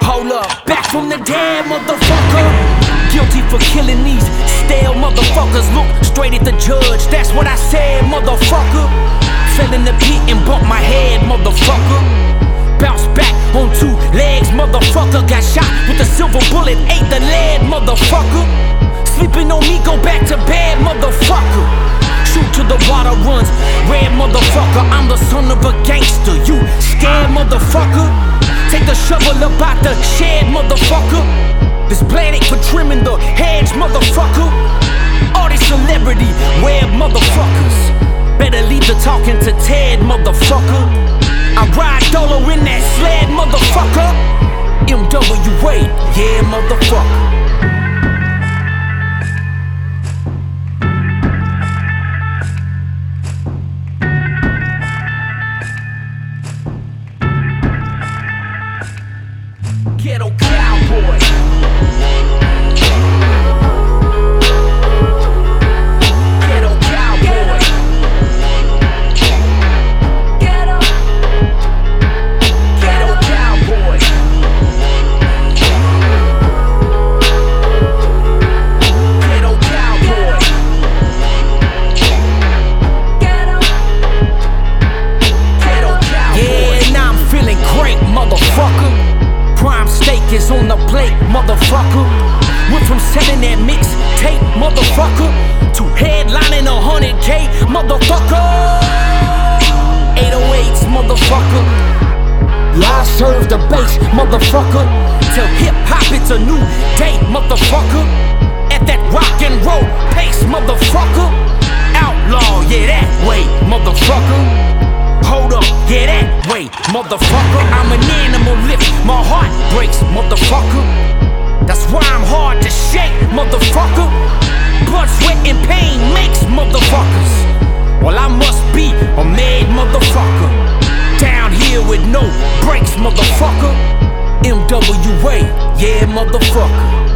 Hold up, back from the dead, motherfucker. Guilty for killing these stale motherfuckers. Look straight at the judge, that's what I said, motherfucker. Fell in the pit and bumped my head, motherfucker. Bounced back on 2 legs, motherfucker. Got shot with a silver bullet, ate the lead, motherfucker. Sleeping on me, go back to bed, motherfucker. Shoot till the water runs red, motherfucker. I'm the son of a gangster, you scared, motherfucker. Take the shovel up out the shed, motherfucker. This blade ain't for trimming the hedge, motherfucker. All these celebrity web motherfuckers. Better leave the talking to Ted, motherfucker. I ride Dolo in that sled, motherfucker. MWA, yeah, motherfucker. Ghetto cowboy. Ghetto cowboy. Ghetto cowboy. Ghetto cowboy. Ghetto cowboy. Yeah, now I'm feeling great, motherfucker. Prime steak is on the plate, motherfucker. Went from selling that mixtape, motherfucker, to headlining 100K, motherfucker. 808s, motherfucker. Yeah, I serve the bass, motherfucker. Tell hip-hop it's a new day, motherfucker. At that rock and roll pace, motherfucker. Outlaw, yeah, that way, motherfucker. Hold up, yeah, that way, motherfucker. I'm an animal, lift, my heart breaks, motherfucker. That's why I'm hard to shake, motherfucker. Blood, sweat, and pain makes motherfuckers. Well, I must be a made motherfucker. Down here with no brakes, motherfucker. MWA, yeah, motherfucker.